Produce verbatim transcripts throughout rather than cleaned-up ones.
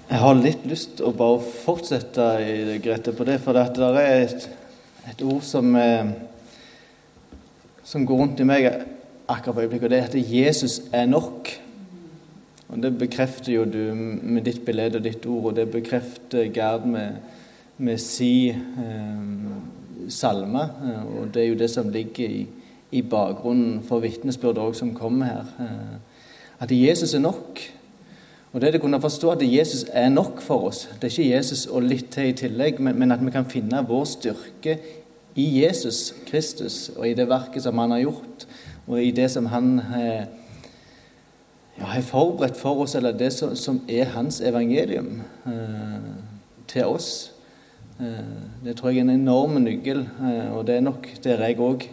Jeg har litt lyst å bare fortsette i det, Grete, på det, for det er et, et ord som, eh, som går rundt i meg akkurat på øyeblikket, og det er at Jesus er nok. Og det bekrefter jo du med ditt bilde og ditt ord, og det bekrefter Gerd med, med si eh, salme, og det er jo det som ligger i, i bakgrunnen for vitnesbyrdet også som kommer her. Eh, at Jesus er nok. Og det er det kunne forstå at Jesus er nok for oss. Det er ikke Jesus og litt til i tillegg, men, men at vi kan finne vår styrke i Jesus Kristus, og i det verket som han har gjort, og i det som han eh, ja, har forberedt for oss, eller det som, som er hans evangelium eh, til oss. Eh, det tror jeg er en enorm nyggel, eh, og det er nok der jeg også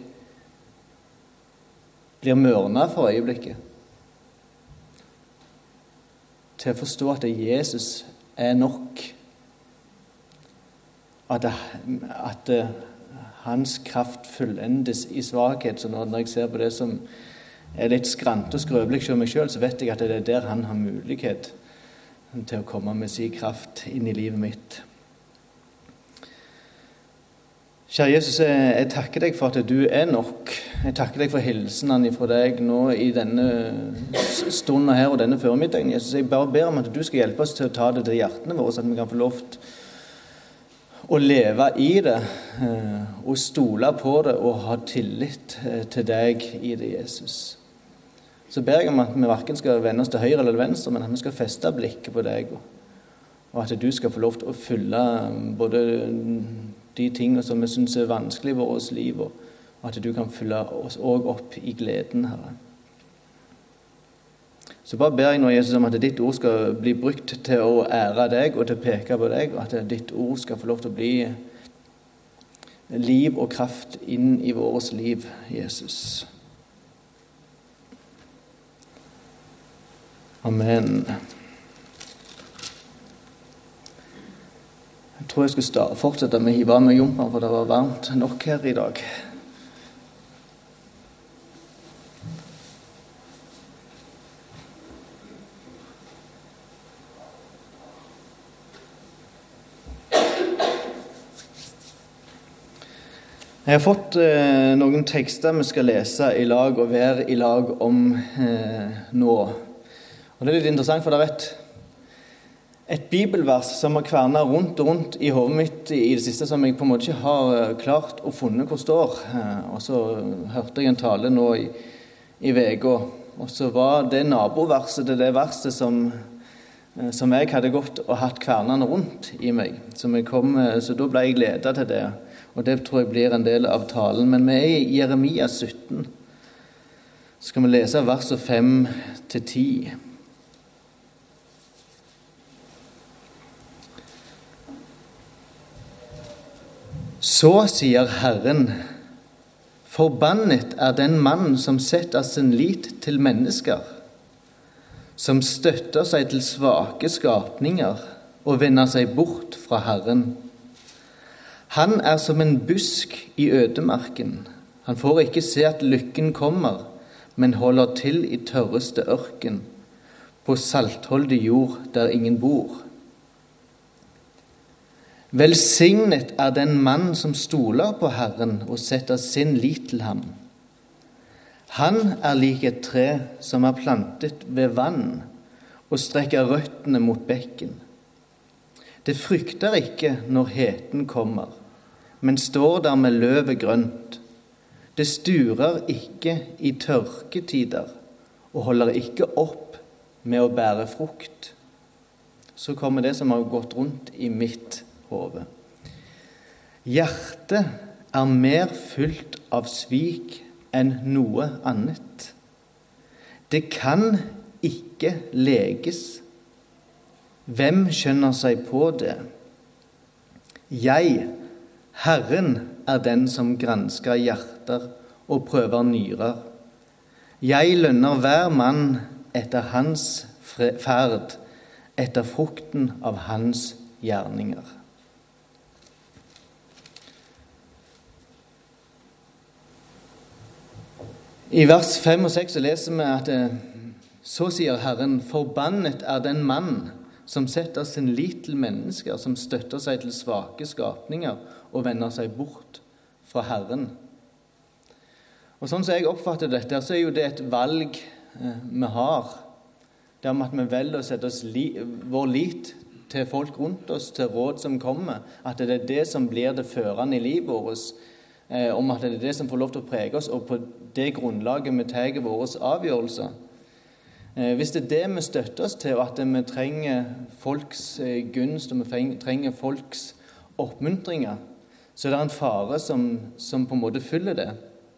blir mørnet for øyeblikket. Til å forstå at Jesus er nok. At, det, at det, hans kraft fullendes i svakhet. Så når jeg ser på det som er litt skrant og skrøvelig for meg selv, så vet jeg at det er der han har mulighet til å komme med sin kraft inn i livet mitt. Kjære Jesus, jeg takker deg for at du er nok. Jeg takker deg for hilsenen fra deg nå i denne stunden her og denne føremiddagen. Jesus, jeg bare ber om at du skal hjelpe oss til å ta det til hjertene våre, så at vi kan få lov til å leve i det, og stole på det, og ha tillit til deg i det, Jesus. Så ber jeg om at vi hverken skal vende oss til høyre eller venstre, men at vi skal feste blikket på deg, og at du skal få lov til å fylle både de tingene som vi synes er vanskelig i vårt liv, og at du kan fylle oss også opp i gleden, Herre. Så bare ber jeg nå, Jesus, om at ditt ord skal bli brukt til å ære deg og til å peke på deg, og at ditt ord skal få lov til å bli liv og kraft inn i vårt liv, Jesus. Amen. Jeg tror jeg skal starte, fortsette med å hive med jumperen, for det var varmt nok her i dag. Jeg har fått eh, noen tekster vi skal lese i lag og være i lag om eh, nå. Og det er litt interessant, for det er et Et bibelvers som har kvernet rundt og rundt i hodet mitt i det siste, som jeg på en måte ikke har klart å funne hvor står. Og så hørte jeg en tale nå i, i veka, og så var det naboverset til det verset som, som jeg hadde gått og hatt kvernene rundt i meg. Så, kom, så da ble jeg ledet til det, og det tror jeg blir en del av talen. Men vi er i Jeremia sytten. Så skal vi lese verset fem til ti. Så sier Herren, forbannet er den mann som setter sin lit til mennesker, som støtter seg til svake skapninger og vender seg bort fra Herren. Han er som en busk i ødemarken. Han får ikke se at lykken kommer, men holder til i tørreste ørken, på saltholdig jord der ingen bor. Velsignet er den mann som stoler på Herren og setter sin lit til ham. Han er lik et tre som er plantet ved vann og strekker røttene mot bekken. Det frykter ikke når heten kommer, men står der med løvet grønt. Det sturer ikke i tørketider og holder ikke opp med å bære frukt. Så kommer det som har gått rundt i mitt hode. Hjertet er mer fylt av svik enn noe annet. Det kan ikke leges. Hvem skjønner seg på det? Jeg, Herren, er den som gransker hjerter og prøver nyrer. Jeg lønner hver mann etter hans ferd, etter frukten av hans gjerninger. I vers fem og seks leser vi at så sier Herren, forbannet er den mann som setter sin lit til mennesker, som støtter seg til svake skapninger og vender seg bort fra Herren. Og sånn som jeg oppfatter dette, så er jo det et valg eh, vi har. Det er om at vi velger å sette oss li, vår lit til folk rundt oss, til råd som kommer, at det er det som blir det førende i livet vårt, eh, om at det er det som får lov til å prege oss, og på det grunnlaget vi tar våre avgjørelser. Eh, hvis det er det vi støtter oss til, og at vi trenger folks eh, gunst, og vi trenger folks oppmuntringer, så er det en fare som, som på en måte fyller det.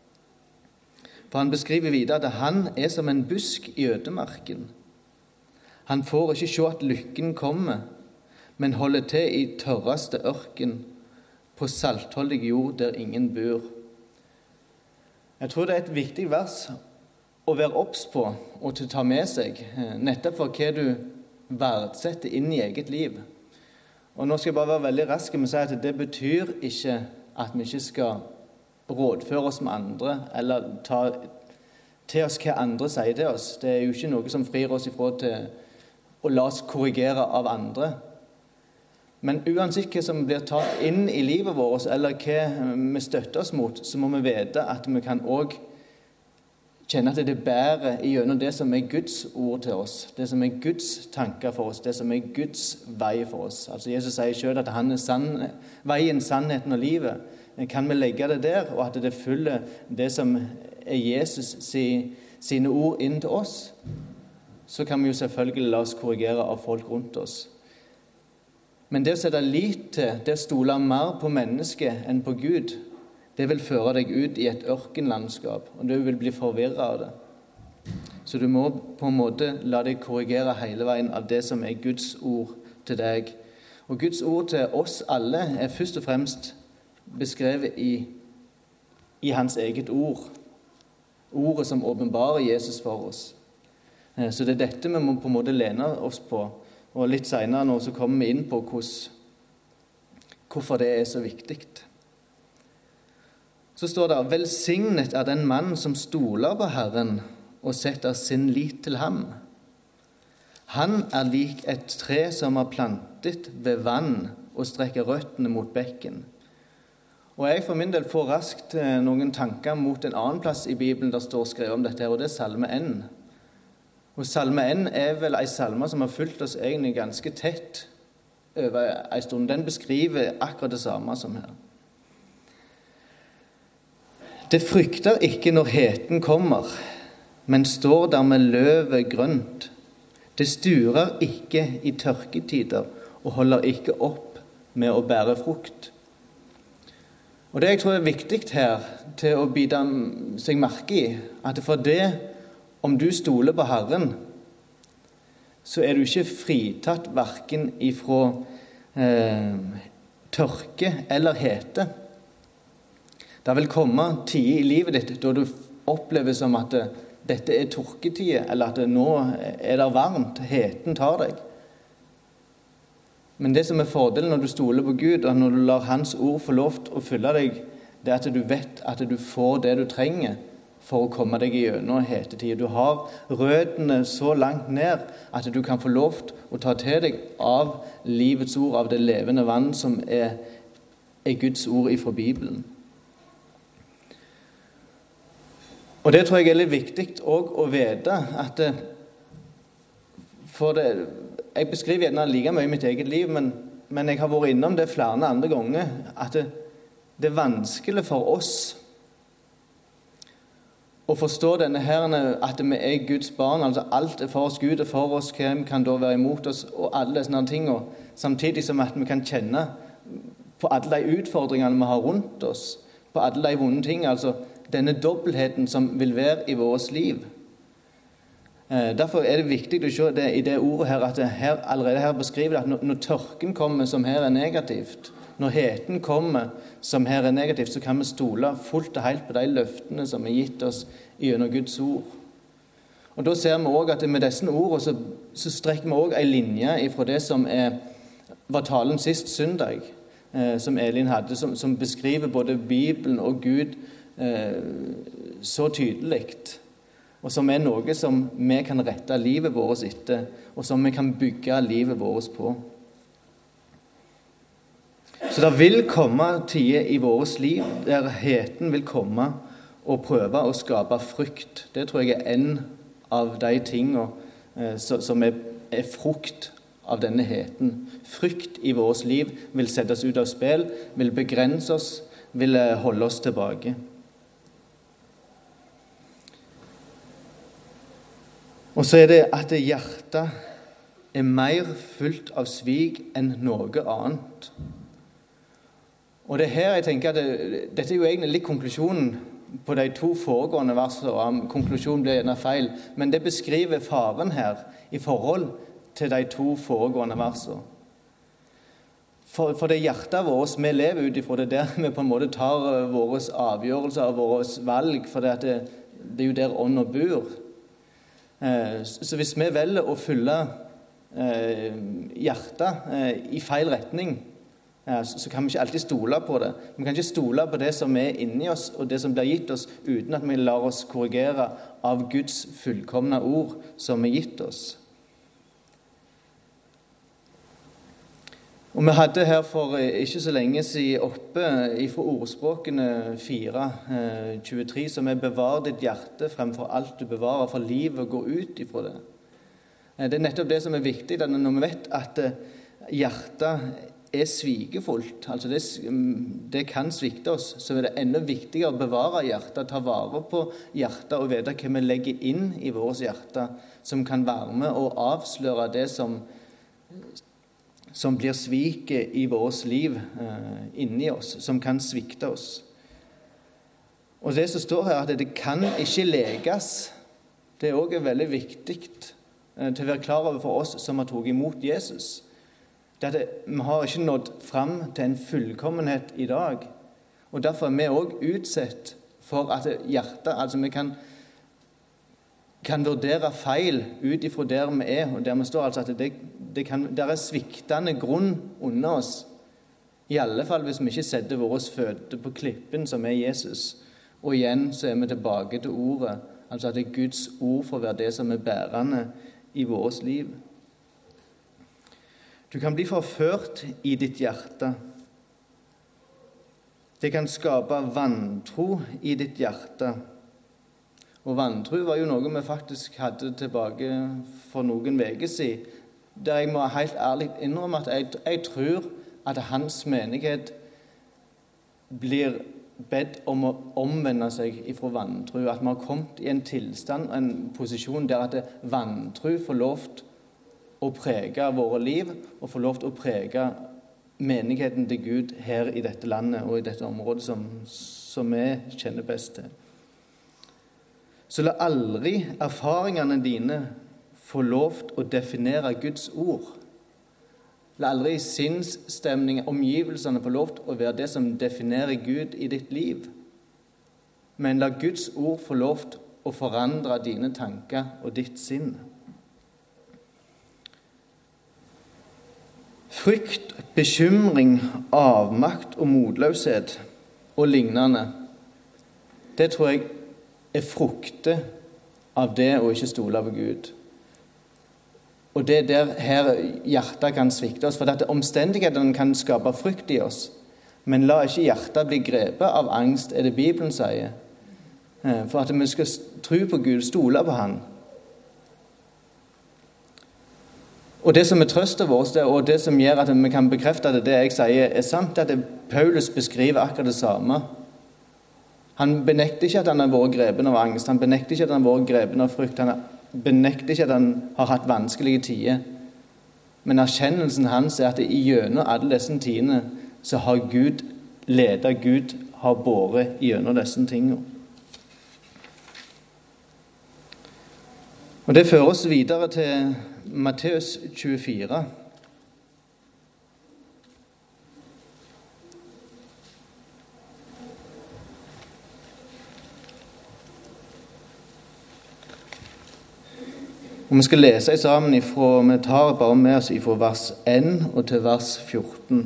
For han beskriver videre at han er som en busk i ødemarken. Han får ikke se at lykken kommer, men holder til i tørreste ørken, på saltholdig jord der ingen bor. Jeg tror det er et viktig vers å være obs på og til å ta med seg, nettopp for hva du verdsetter inn i eget liv. Og nå skal jeg bare være veldig rask med å si at det betyr ikke at vi ikke skal rådføre oss med andre, eller ta til oss hva andre sier til oss. Det er jo ikke noe som frir oss ifra til å la oss korrigere av andre. Men uansett hva som blir tatt inn i livet vårt, eller hva vi støtter oss mot, så må vi vite at vi kan også kjenne at det er bedre gjennom det som er Guds ord til oss, det som er Guds tanker for oss, det som er Guds vei for oss. Altså Jesus sier selv at han er sann, veien, sannheten og livet. Kan vi legge det der, og at det følger det som er Jesus sine ord inn til oss, så kan vi jo selvfølgelig la oss korrigere av folk rundt oss. Men det å sette lit til, det å stole mer på mennesket enn på Gud, det vil føre deg ut i et ørkenlandskap, og du vil bli forvirret av det. Så du må på en måte la deg korrigere hele veien av det som er Guds ord til deg. Og Guds ord til oss alle er først og fremst beskrevet i, i hans eget ord. Ordet som åpenbarer Jesus for oss. Så det er dette vi må på en måte lene oss på. Og litt senere nå så kommer vi inn på hvordan, hvorfor det er så viktig. Så står det: velsignet er den mann som stoler på Herren og setter sin lit til ham. Han er lik et tre som er plantet ved vann og strekker røttene mot bekken. Og jeg for min del får raskt noen tanker mot en annen plass i Bibelen der står skrevet om dette, og det er Salme en. Og Salme en er vel en salme som har fulgt oss egentlig ganske tett over en stund. Den beskriver akkurat det samme som her. Det frykter ikke når heten kommer, men står der med løvet grønt. Det sturer ikke i tørketider og holder ikke opp med å bære frukt. Og det jeg tror er viktig her til å bite seg merke i, at for det, om du stoler på Herren, så er du ikke fritatt hverken ifra eh, tørke eller hete. Det vil komme tider i livet ditt da du opplever som at det, dette er tørketider, eller at det, nå er det varmt, heten tar deg. Men det som er fordelen når du stoler på Gud, og når du lar hans ord få lov til å fylle deg, det er at du vet at du får det du trenger for å komme deg gjennom hetetid. Du har røttene så langt ned at du kan få lov til å ta til deg av livets ord, av det levende vann som er, er Guds ord ifra Bibelen. Og det tror jeg er litt viktig også å vite, at for det, jeg beskriver gjerne like mye i mitt eget liv, men, men jeg har vært innom det flere andre ganger, at det, det er vanskelig for oss å forstå denne her, at vi er Guds barn, altså alt er for oss, Gud er for oss, hvem kan da være imot oss, og alle disse tingene, samtidig som at vi kan kjenne på alle de utfordringene vi har rundt oss, på alle de vonde ting, altså denne dobbeltheten som vil være i vårt liv. Derfor er det viktig å se det i det ordet her, at det her, allerede her beskriver det at når, når tørken kommer som her er negativt, når heten kommer som her er negativt, så kan vi stole fullt og helt på de løftene som er gitt oss gjennom Guds ord. Og da ser vi også at med disse ordene så, så strekker vi også en linje ifra det som er, var talen sist søndag, eh, som Elin hadde, som, som beskriver både Bibelen og Gud eh, så tydelig. og som er noe som vi kan rette livet vårt etter, og som vi kan bygge livet vårt på. Så det vil komme tider i vårt liv der heten vil komme og prøve å skape frykt. Det tror jeg er en av de tingene eh, som er, er frukt av denne heten. Frykt i vårt liv vil sette oss ut av spill, vil begrense oss, vil holde oss tilbake. Og så er det at hjertet er mer fullt av svik enn noe annet. Og det er her jeg tenker at det, dette er jo egentlig litt konklusjonen på de to foregående versene, og konklusjonen blir gjerne feil, men det beskriver faren her i forhold til de to foregående versene. For, for det hjertet vårt vi lever ut ifra, det er der vi på en måte tar våre avgjørelser og våre valg, for det, det, det er jo der ånden bor. Eh, så hvis vi velger å følge eh, hjertet eh, i feil retning, så kan vi ikke alltid stole på det. Vi kan ikke stole på det som er inni oss, og det som blir gitt oss, uten at vi lar oss korrigere av Guds fullkomne ord som er gitt oss. Og vi hadde her for ikke så lenge siden oppe fra ordspråkene fire tjuetre, som er bevar ditt hjerte fremfor alt du bevarer, for livet går ut ifra det. Det er nettopp det som er viktig, når vi vet at hjertet er svikefullt, altså det, det kan svikte oss, så er det enda viktigere å bevare hjertet, ta vare på hjertet og vite hva vi legger inn i vårt hjerte, som kan være med og avsløre det som, som blir sviket i vårt liv eh, inni oss, som kan svikte oss. Og det som står her, at det kan ikke leges, det er også veldig viktig eh, til å være klar over for oss som har tatt imot Jesus. Det at vi har ikke nådd fram til en fullkommenhet i dag, og derfor er vi også utsatt for at hjertet, altså vi kan, kan vurdere feil ut ifra der vi er, og der vi står, altså at det, det kan, der er sviktende grunn under oss, i alle fall hvis vi ikke setter våre føtter på klippen som er Jesus, og igjen så er vi tilbake til ordet, altså at det er Guds ord for å være det som er bærende i vårt liv. Du kan bli forført i ditt hjerte. Det kan skape vantro i ditt hjerte. Og vantro var jo noe vi faktisk hadde tilbake for noen uker siden, der jeg må helt ærlig innrømme at jeg, jeg tror at hans menighet blir bedt om å omvende seg ifra vantro, at vi har kommet i en tilstand, en posisjon der at vantro får lov til å prege våre liv, og få lov til å prege menigheten til Gud her i dette landet og i dette området som, som vi kjenner best til. Så la aldri erfaringene dine få lov til å definere Guds ord. La aldri sinnsstemning, omgivelsene få lov til å være det som definerer Gud i ditt liv. Men la Guds ord få lov til å forandre dine tanker og ditt sinn. Frykt, bekymring, avmakt og motløshet og lignende, det tror jeg er frukter av det å ikke stole på Gud. Og det er der her hjertet kan svikte oss, for at omstendighetene kan skape frykt i oss. Men la ikke hjertet bli grepet av angst, er det Bibelen sier. For at vi skal tro på Gud, stole på Han. Og det som er trøstet vår, og det som gjør at vi kan bekrefte at det jeg sier er sant, at Paulus beskriver akkurat det samme. Han benekter ikke at han har vært grepen av angst, han benekter ikke at han har vært grepen av frykt, han benekter ikke at han har hatt vanskelige tider. Men erkjennelsen hans er at i gjennom alle disse tidene så har Gud ledet, Gud har båret gjennom disse tingene. Og det fører oss videre til Matteus tjuefire. Og vi skal lese sammen ifra, vi tar bare med oss ifra vers ett og til vers fjorten.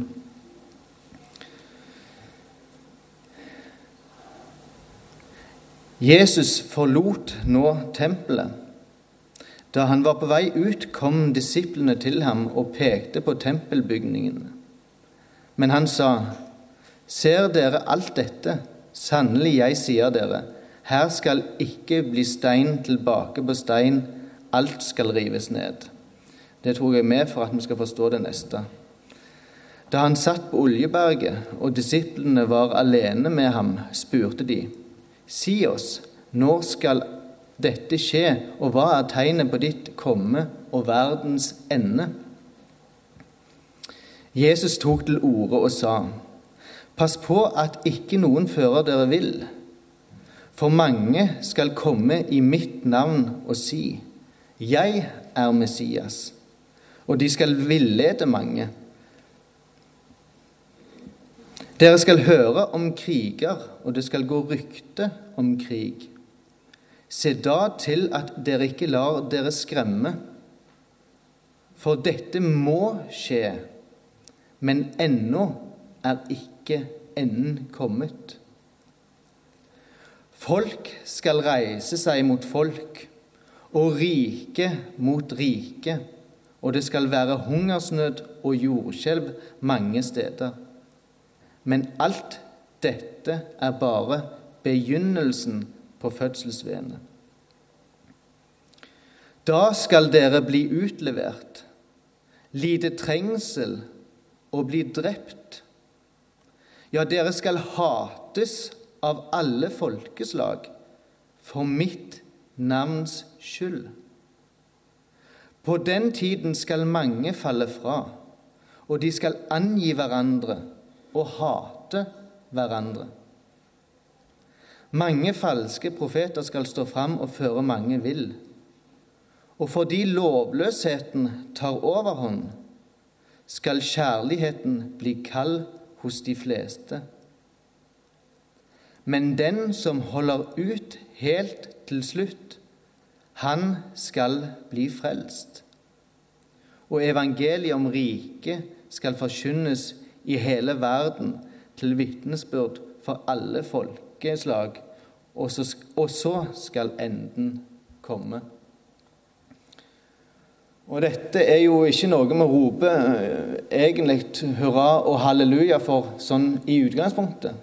Jesus forlot nå tempelet. Da han var på vei ut, kom disiplene til ham og pekte på tempelbygningene. Men han sa, ser dere alt dette? Sannelig, jeg sier dere, her skal ikke bli stein tilbake på stein, alt skal rives ned. Det tror jeg med for at vi skal forstå det neste. Da han satt på Oljeberget, og disiplene var alene med ham, spurte de, si oss, når skal dette skje, og hva er tegnet på ditt komme og verdens ende? Jesus tok til orde og sa, pass på at ikke noen fører dere vill, for mange skal komme i mitt navn og si, jeg er Messias, og de skal villede mange. Dere skal høre om kriger, og det skal gå rykte om krig. Se da til at dere ikke lar dere skremme, for dette må skje, men ennå er ikke enden kommet. Folk skal reise seg mot folk, og rike mot rike, og det skal være hungersnød og jordskjelv mange steder. Men alt dette er bare begynnelsen på fødselsveene. Da skal dere bli utlevert, lide trengsel og bli drept. Ja, dere skal hates av alle folkeslag for mitt navns skyld. På den tiden skal mange falle fra, og de skal angi hverandre og hate hverandre. Mange falske profeter skal stå fram og føre mange vill. Og fordi lovløsheten tar overhånd, skal kjærligheten bli kald hos de fleste. Men den som holder ut helt til slutt, han skal bli frelst. Og evangeliet om riket skal forkynnes i hele verden til vitnesbyrd for alle folkeslag, og så, og så skal enden komme. Og dette er jo ikke noe vi roper egentlig hurra og halleluja for sånn i utgangspunktet.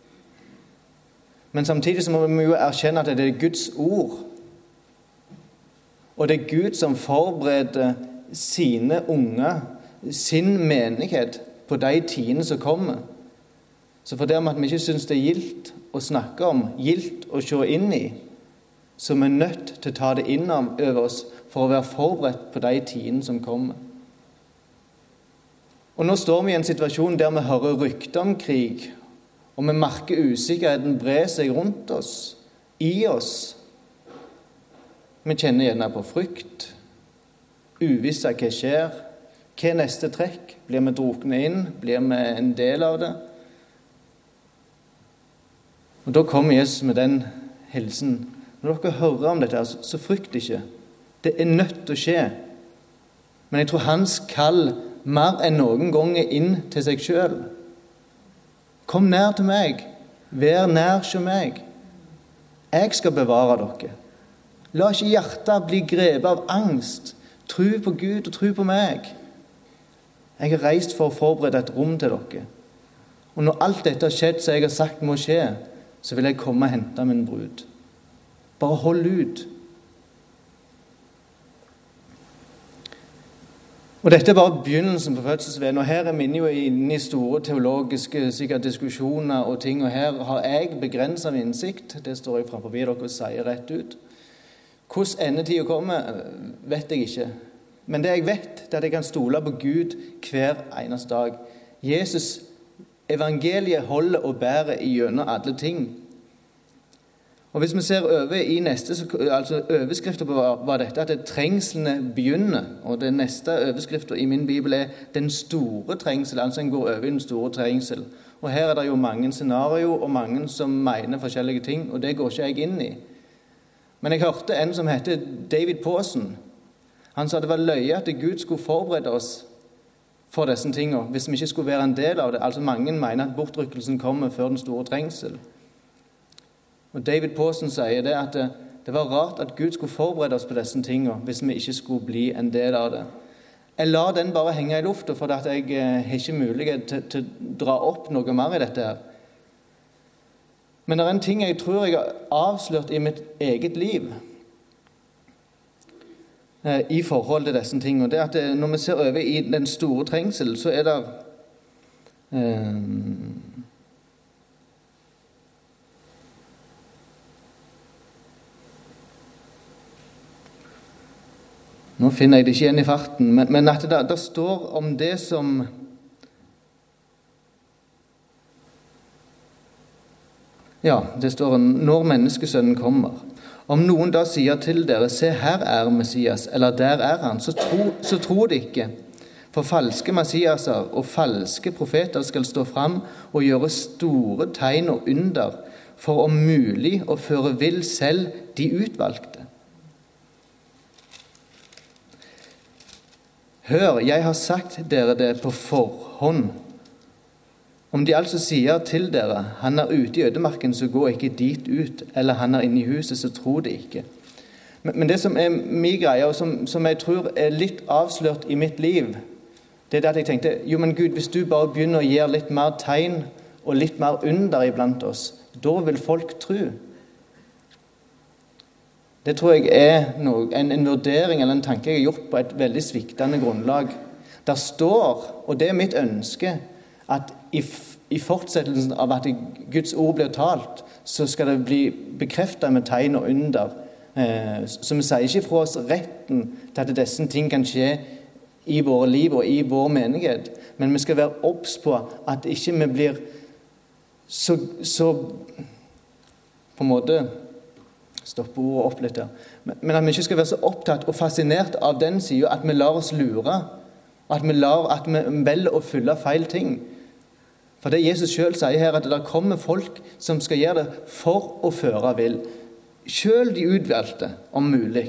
Men samtidig så må vi jo erkjenne at det er Guds ord. Og det er Gud som forbereder sine unger, sin menighet, på de tidene som kommer. Så for det om at vi ikke synes det er gildt å snakke om, gildt å se inn i, så vi er nødt til å ta det inn over oss for å være forberedt på de tidene som kommer. Og nå står vi i en situasjon der vi hører rykter om krig, og vi merker usikkerheten bre seg rundt oss, i oss. Vi kjenner gjerne på frykt, uvisse hva skjer, hva er neste trekk? Blir vi drukne inn? Blir vi en del av det? Og da kommer Jesus med den hilsen. Når dere hører om dette, så frykt ikke. Det er nødt til å skje. Men jeg tror hans kall mer enn noen ganger inn til seg selv. Kom nær til meg. Vær nær hos meg. Jeg skal bevare dere. La ikke hjertet bli grepet av angst. Tro på Gud og tro på meg. Jeg har reist for å forberede et rom til dere. Og når alt dette har skjedd, så jeg har sagt må skje, så vil jeg komme og hente min brud. Bare hold ut. Og dette er bare begynnelsen på fødselsveien, og her er vi jo inne i store teologiske sikkert diskusjoner og ting, og her har jeg begrenset min innsikt, det står jeg frem på dere og sier rett ut. Hvordan endetiden kommer, vet jeg ikke. Men det jeg vet, det er at jeg kan stole på Gud hver eneste dag. Jesus, evangeliet holder og bærer gjennom alle ting. Og hvis vi ser over i neste, altså overskriften på hva dette, at trengslene begynner, og det neste overskriften i min bibel er den store trengsel, altså en går over i den store trengsel. Og her er det jo mange scenarier og mange som mener forskjellige ting, og det går ikke jeg inn i. Men jeg hørte en som heter David Pawson. Han sa det var løye at Gud skulle forberede oss for disse tingene, hvis vi ikke skulle være en del av det. Altså mange mener at bortrykkelsen kommer før den store trengsel. Og David Pawson sier det at det, det var rart at Gud skulle forberede oss på disse tingene hvis vi ikke skulle bli en del av det. Jeg lar den bare henge i lufta, for at jeg har ikke mulighet til, til å dra opp noe mer i dette her. Men det er en ting jeg tror jeg har avslørt i mitt eget liv eh, i forhold til disse tingene. Det er at det, når vi ser over i den store trengsel, så er det eh, Nå finner jeg det ikke igjen i farten, men, men at det, det står om det som Ja, det står når menneskesønnen kommer. Om noen da sier til dere, se her er Messias, eller der er han, så tro, så tro det ikke. For falske messiaser og falske profeter skal stå fram og gjøre store tegn og under, for om mulig å føre vill selv de utvalgte. Hør, jeg har sagt dere det på forhånd. Om de altså sier til dere, han er ute i ødemarken, så gå ikke dit ut, eller han er inne i huset, så tro det ikke. Men, men det som er min greie, og som, som jeg tror er litt avslørt i mitt liv, det er det at jeg tenkte, jo men Gud, hvis du bare begynner å gjøre litt mer tegn, og litt mer under iblant oss, da vil folk tro. Det tror jeg er noe, en, en vurdering eller en tanke jeg har gjort på et veldig sviktende grunnlag. Der står, og det er mitt ønske, at i, i fortsettelsen av at Guds ord blir talt, så skal det bli bekreftet med tegn og under. Eh, så vi sier ikke fra oss retten til at disse ting kan skje i våre liv og i vår menighet, men vi skal være obs på at ikke vi blir så, så på en måte stoppe ordet opp litt der. Men, men at vi ikke skal være så opptatt og fascinert av den siden at vi lar oss lure, og at vi lar at vi velger å fylle feil ting. For det Jesus selv sier her, at det kommer folk som skal gjøre det for å føre vill. Selv de utvalgte, om mulig.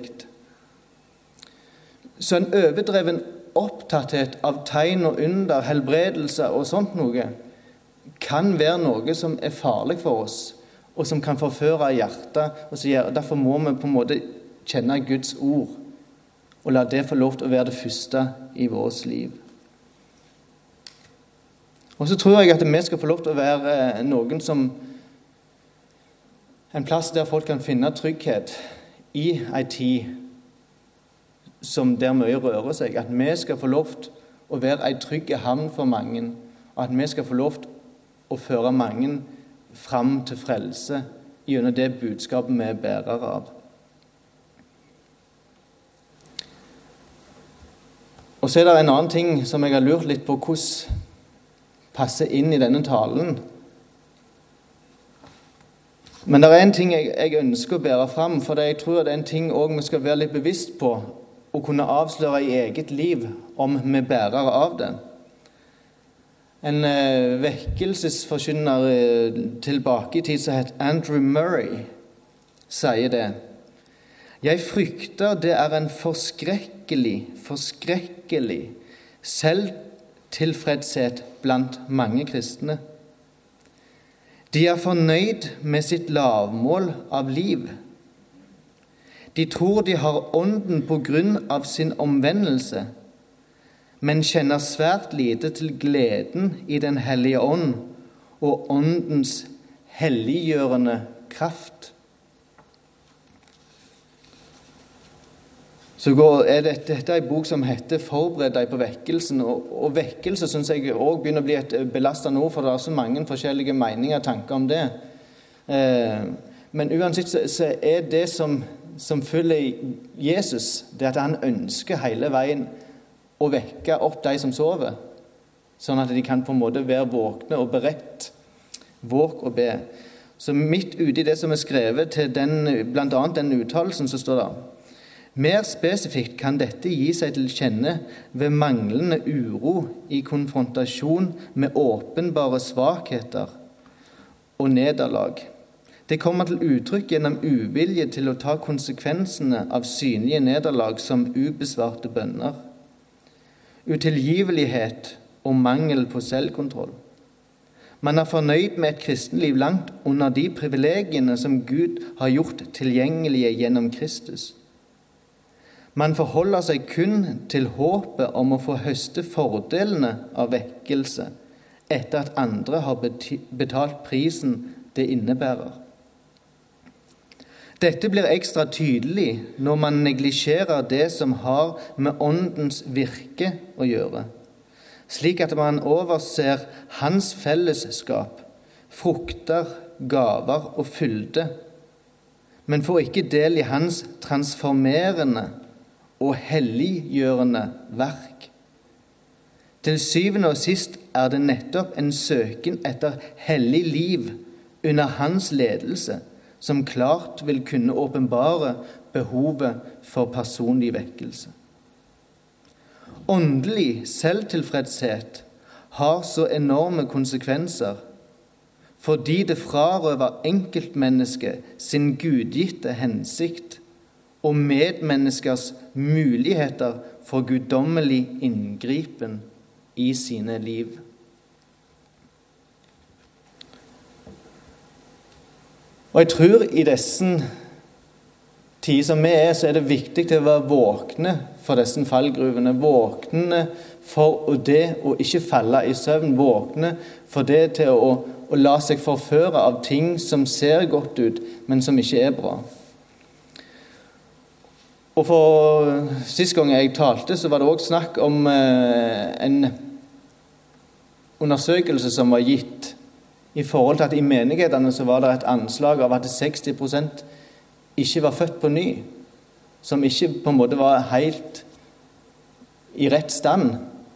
Så en overdreven opptatthet av tegn og under, helbredelse og sånt noe, kan være noe som er farlig for oss, og som kan forføre hjertet. Og så gjør, derfor må vi på en måte kjenne Guds ord, og la det få lov til å være det første i vårt liv. Og så tror jeg at vi skal få lov til å være noen som en plass der folk kan finne trygghet i en tid som der mye rører seg, at vi skal få lov til å være en trygg havn for mange, og at vi skal få lov til å føre mange fram til frelse gjennom det budskapet vi er bærere av. Og så er det en annen ting som jeg har lurt litt på hvordan passer inn i denne talen. Men det er en ting jeg, jeg ønsker å bære fram, for det, jeg tror det er en ting også vi skal være litt bevisst på, og kunne avsløre i eget liv om vi er bærere av det. En eh, vekkelsesforkynner eh, tilbake i tid som het Andrew Murray, sier det. Jeg frykter det er en forskrekkelig, forskrekkelig selvtilfredshet blant mange kristne. De er fornøyd med sitt lavmål av liv. De tror de har ånden på grunn av sin omvendelse, men kjenner svært lite til gleden i den hellige ånd og åndens helliggjørende kraft. Så går, er dette, dette er en bok som heter «Forbered deg på vekkelsen», og, og vekkelse synes jeg også begynner å bli et belastende ord, for det er så mange forskjellige meninger og tanker om det. Eh, men uansett så, så er det som, som følger Jesus, det at han ønsker hele veien å vekke opp de som sover, sånn at de kan på en måte være våkne og beredt. Våk og be. Så midt ute i det som er skrevet til den, blant annet den uttalelsen, så står det: mer spesifikt kan dette gi seg til kjenne ved manglende uro i konfrontasjon med åpenbare svakheter og nederlag. Det kommer til uttrykk gjennom uvilje til å ta konsekvensene av synlige nederlag som ubesvarte bønner, utilgivelighet og mangel på selvkontroll. Man er fornøyd med et kristenliv langt under de privilegiene som Gud har gjort tilgjengelige gjennom Kristus. Man forholder seg kun til håpet om å få høste fordelene av vekkelse etter at andre har betalt prisen det innebærer. Dette blir ekstra tydelig når man neglisjerer det som har med åndens virke å gjøre, slik at man overser hans fellesskap, frukter, gaver og fylde, men får ikke del i hans transformerende og helliggjørende verk. Til syvende og sist er det nettopp en søken etter hellig liv under hans ledelse som klart vil kunne åpenbare behovet for personlig vekkelse. Åndelig selvtilfredshet har så enorme konsekvenser fordi det frarøver enkeltmennesket sin gudgitte hensikt og medmenneskers muligheter for guddommelig inngripen i sine liv. Og jeg tror i disse tider som vi er, så er det viktig å være våkne for disse fallgruvene, våkne for det å ikke falle i søvn, våkne for det til å, å la seg forføre av ting som ser godt ut, men som ikke er bra. Og for sist gang jeg talte, så var det også snakk om eh, en undersøkelse som var gitt i forhold til at i menighetene så var det et anslag av at seksti prosent ikke var født på ny, som ikke på en måte var helt i rett stand.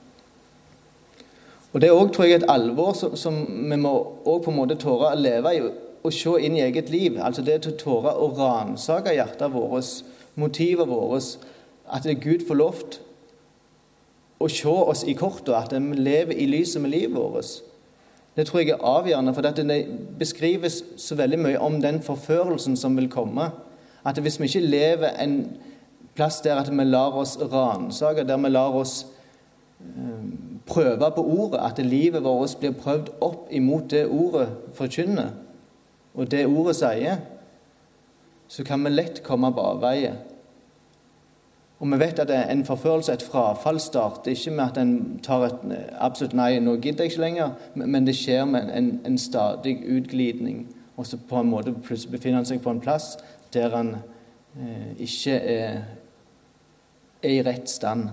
Og det er også, tror jeg, et alvor som, som vi må også på en måte tåre å leve i og se inn i eget liv. Altså det til å tåre å ransake hjertet vårt, motivet vårt, at Gud får lov å se oss i kortet, at vi lever i lyset med livet vårt. Det tror jeg er avgjørende, for det beskrives så veldig mye om den forførelsen som vil komme. At hvis vi ikke lever en plass der at vi lar oss ransake, der vi lar oss eh, prøve på ordet, at livet vårt blir prøvd opp imot det ordet forkynner, og det ordet sier, så kan vi lett komme på avveie. Og vi vet at en forførelse, et frafall starter ikke med at en tar et absolutt nei, nå gidder jeg ikke lenger, men det skjer med en, en stadig utglidning, og så på en måte plutselig befinner han seg på en plass der han eh, ikke er, er i rett stand.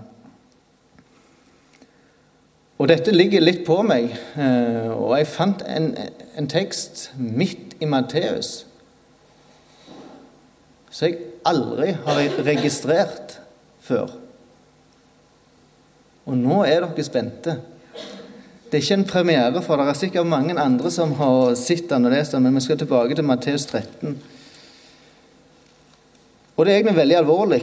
Og dette ligger litt på meg, eh, og jeg fant en, en tekst midt i Matteus, så jeg aldri har registrert før. Og nå er dere spente. Det er ikke en premiere, for det er sikkert mange andre som har sett den og lest den, men vi skal tilbake til Matteus tretten. Og det er egentlig veldig alvorlig.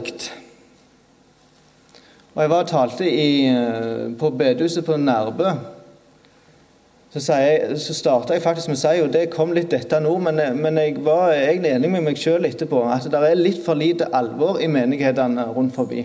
Og jeg var og talte i, på bedehuset på Nærbø. Så, jeg, så startet jeg faktisk med å si, og det kom litt dette nå, men, men jeg var egentlig enig med meg selv etterpå, at det er litt for lite alvor i menighetene rundt forbi.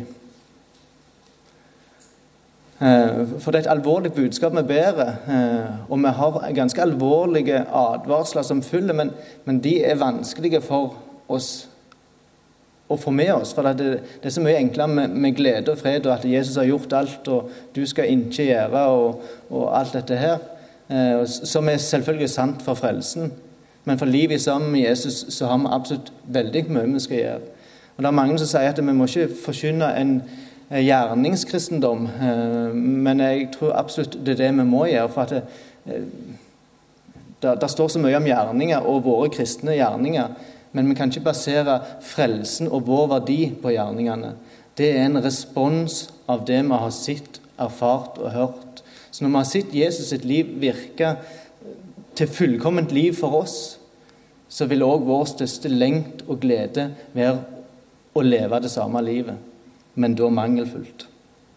For det er et alvorlig budskap vi bærer, og vi har ganske alvorlige advarsler som følger, men, men de er vanskelige for oss å få med oss, for det, det er så mye enklere med, med glede og fred, og at Jesus har gjort alt, og du skal ikke gjøre, og, og alt dette her, som er selvfølgelig sant for frelsen. Men for livet sammen med Jesus så har vi absolutt veldig mye vi skal gjøre. Og det er mange som sier at vi må ikke forkynne en gjerningskristendom, men jeg tror absolutt det er det vi må gjøre, for at det, det, det står så mye om gjerninger og våre kristne gjerninger, men vi kan ikke basere frelsen og vår verdi på gjerningene. Det er en respons av det vi har sett, erfart og hørt. Så når vi har sett Jesus sitt liv virke til fullkomment liv for oss, så vil også vår største lengt og glede være å leve det samme livet, men da mangelfullt.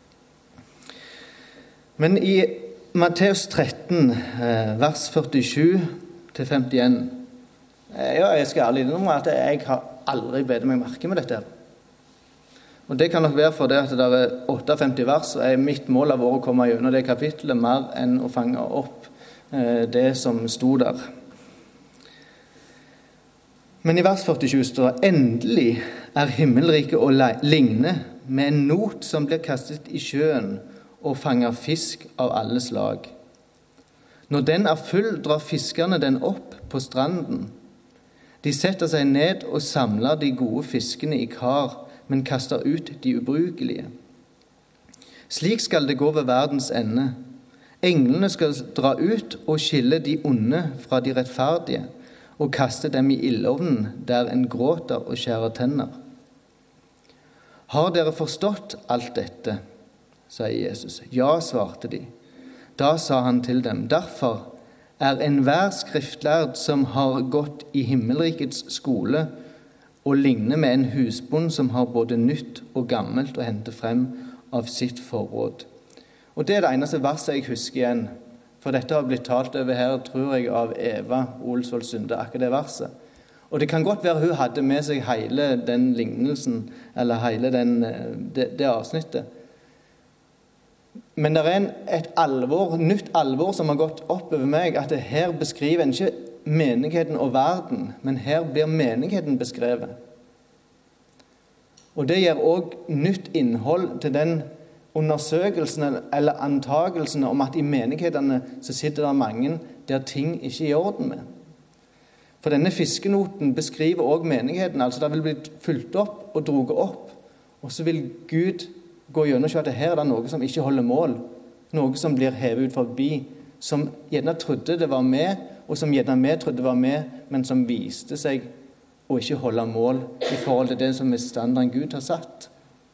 Men i Matteus tretten, vers førtisju til femtien, ja, jeg skal ærlig innrømme at jeg har aldri bedt meg merke med dette. Og det kan nok være for det at det er femtiåtte vers, og mitt mål har vært å komme gjennom det kapitlet mer enn å fange opp det som sto der. Men i vers førtisju står det: endelig er himmelriket å ligne med en not som blir kastet i sjøen og fanger fisk av alle slag. Når den er full, drar fiskerne den opp på stranden. De setter seg ned og samler de gode fiskene i kar, men kaster ut de ubrukelige. Slik skal det gå ved verdens ende. Englene skal dra ut og skille de onde fra de rettferdige, og kaste dem i ildovnen, der en gråter og skjærer tenner. Har dere forstått alt dette? Sier Jesus. Ja, svarte de. Da sa han til dem: derfor er enhver skriftlærd som har gått i himmelrikets skole, og ligner med en husbond som har både nytt og gammelt å hente frem av sitt forråd. Og det er det eneste verset jeg husker igjen, for dette har blitt talt over her, tror jeg, av Eva Olsvold Sunde, akkurat det verset. Og det kan godt være hun hadde med seg hele den lignelsen, eller hele den, det, det avsnittet. Men det er en, et alvor, nytt alvor som har gått opp over meg, at det her beskriver en ikke menigheten og verden, men her blir menigheten beskrevet. Og det gir også nytt innhold til den undersøkelsen eller antagelsen om at i menighetene så sitter det mange der ting ikke er i orden med. For denne fiskenoten beskriver også menigheten, altså det vil bli fulgt opp og droget opp, og så vil Gud gå gjennom og se at her er det noe som ikke holder mål, noe som blir hevet ut forbi, som gjerne trodde det var med, og som gjerne vi trodde var med, men som viste seg å ikke holde mål i forhold til det som er standarden Gud har satt.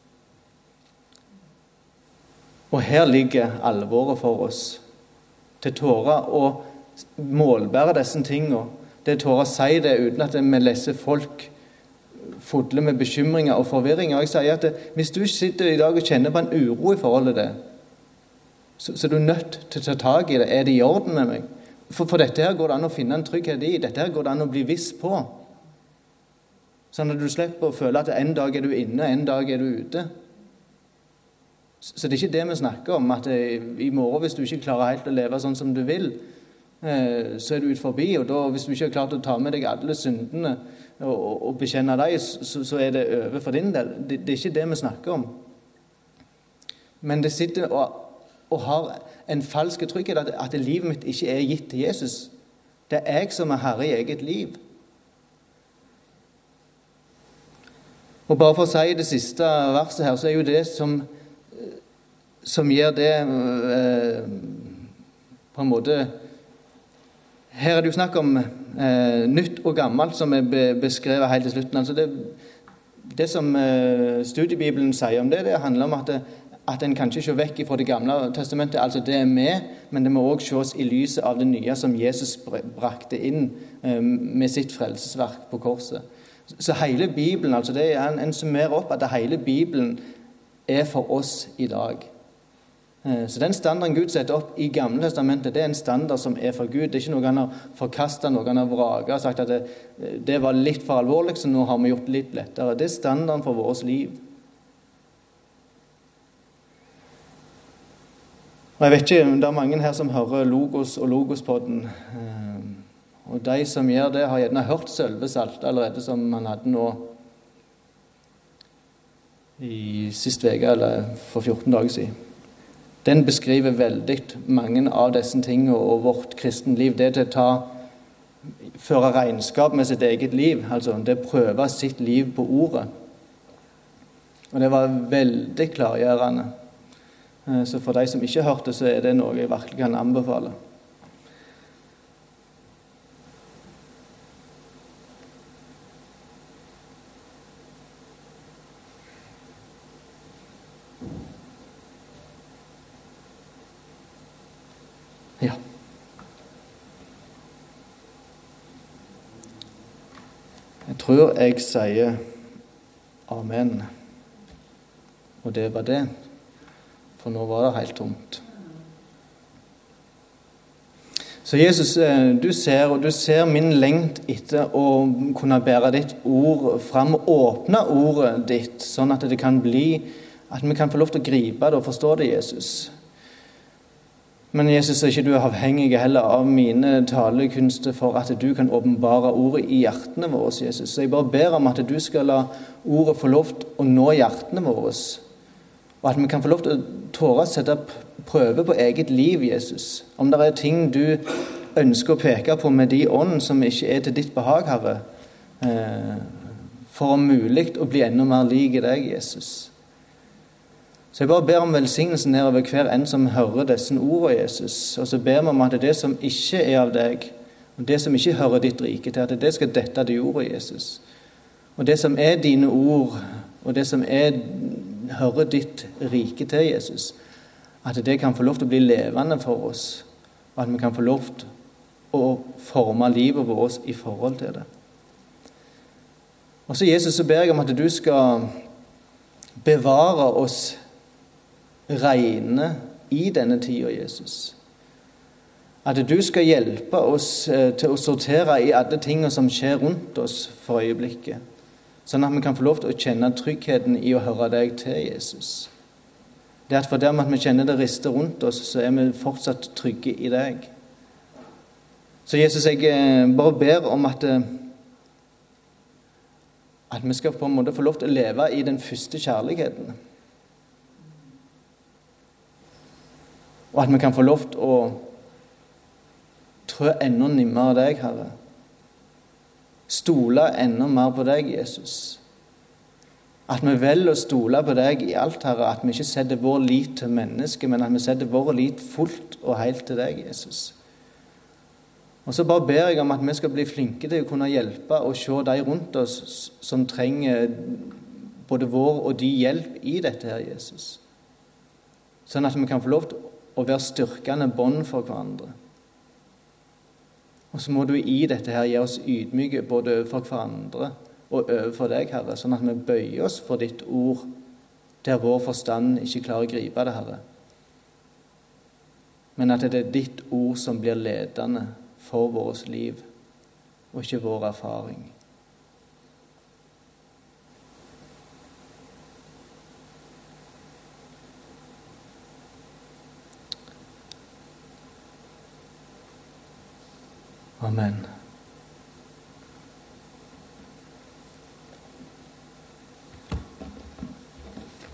Og her ligger alvoret for oss, til tårer å målbære disse tingene. Det er tårer å si det uten at vi leser folk fodle med bekymringer og forvirringer. Og jeg sier at det, hvis du sitter i dag og kjenner på en uro i forhold til det, så, så er du nødt til å ta tag i det. Er det i orden med meg? For, for dette her går det an å finne en trygghet i. Dette her går det an å bli viss på. Sånn at du slipper å føle at en dag er du inne, en dag er du ute. Så det er ikke det vi snakker om, at i morgen, hvis du ikke klarer helt å leve sånn som du vil, så er du ut forbi, og da, hvis du ikke har klart å ta med deg alle syndene og, og, og bekjenne deg, så, så er det over for din del. Det, det er ikke det vi snakker om. Men det sitter og, og har en falsk trygghet at, at livet mitt ikke er gitt til Jesus. Det er jeg som er herre i eget liv. Og bare for å si det siste verset her, så er jo det som som gjør det eh, på en måte. Her er det jo snakk om eh, nytt og gammelt som er be, beskrevet helt til slutten. Altså det, det som eh, studiebibelen sier om det, det handler om at, det, at en kan ikke se vekk fra det gamle testamentet, altså det er med, men det må også ses i lyset av det nye som Jesus brakte inn eh, med sitt frelsesverk på korset. Så, så hele Bibelen, altså det er en, en summerer opp at det hele Bibelen er for oss i dag. Så den standarden Gud setter opp i Gamle testamentet, det er en standard som er for Gud. Det er ikke noe han har forkastet, noe han har vraget og sagt at det, det var litt for alvorlig, så nå har vi gjort det litt lettere. Det er standarden for vårt liv. Og jeg vet ikke, det er mange her som hører Logos og Logospodden. Og de som gjør det, har gjerne hørt Sølve Salte allerede, som han hadde nå i sist veke, eller for fjorten dager siden. Den beskriver veldig mange av disse tingene og vårt kristenliv. Det til å ta, føre regnskap med sitt eget liv, altså det prøve sitt liv på ordet. Og det var veldig klargjørende. Så for de som ikke hørte, så er det noe jeg virkelig kan anbefale. Ja. Jeg tror jeg sier amen. Og det var det. For nå var det helt tomt. Så Jesus, du ser, og du ser min lengt etter å kunne bære ditt ord fram, og åpne ordet ditt, sånn at det kan bli, at vi kan få lov til å gripe det og forstå det, Jesus. Men Jesus, er ikke du avhengig heller av mine talekunster for at du kan åpenbare ordet i hjertene våre, Jesus. Så jeg bare ber om at du skal la ordet få lov til å nå hjertene våre, og at vi kan få lov til å tåre å sette prøve på eget liv, Jesus. Om det er ting du ønsker å peke på med din ånd som ikke er til ditt behag, Herre, for om mulig å bli enda mer lik deg, Jesus. Så jeg bare ber om velsignelsen nedover hver en som hører disse ordene, Jesus. Og så ber vi om at det som ikke er av deg, og det som ikke hører ditt rike til, at det skal dette til jorda, Jesus. Og det som er dine ord, og det som er, hører ditt rike til, Jesus, at det kan få lov til å bli levende for oss, og at vi kan få lov til å forme livet vårt i forhold til det. Og så, Jesus, så ber jeg om at du skal bevare oss reine i denne tida, Jesus. At du skal hjelpe oss til å sortere i alle tingene som skjer rundt oss for øyeblikket, sånn at vi kan få lov til å kjenne tryggheten i å høre deg til, Jesus. Det er at for dem at vi kjenner det rister rundt oss, så er vi fortsatt trygge i deg. Så Jesus, jeg bare ber om at at vi skal på en måte få lov til å leve i den første kjærligheten. Og at vi kan få lov til å trø enda nærmere deg, Herre. Stole enda mer på deg, Jesus. At vi velger å stole på deg i alt, Herre. At vi ikke setter vår lit til mennesker, men at vi setter vår lit fullt og helt til deg, Jesus. Og så bare ber jeg om at vi skal bli flinke til å kunne hjelpe og se de rundt oss som trenger både vår og de hjelp i dette her, Jesus. Sånn at vi kan få lov til å være styrkende bånd for hverandre. Og så må du i dette her gi oss ydmyke både for hverandre og overfor deg, Herre, sånn at vi bøyer oss for ditt ord der vår forstand ikke klarer å gripe det, Herre. Men at det er ditt ord som blir ledende for vårt liv, og ikke vår erfaring. Amen.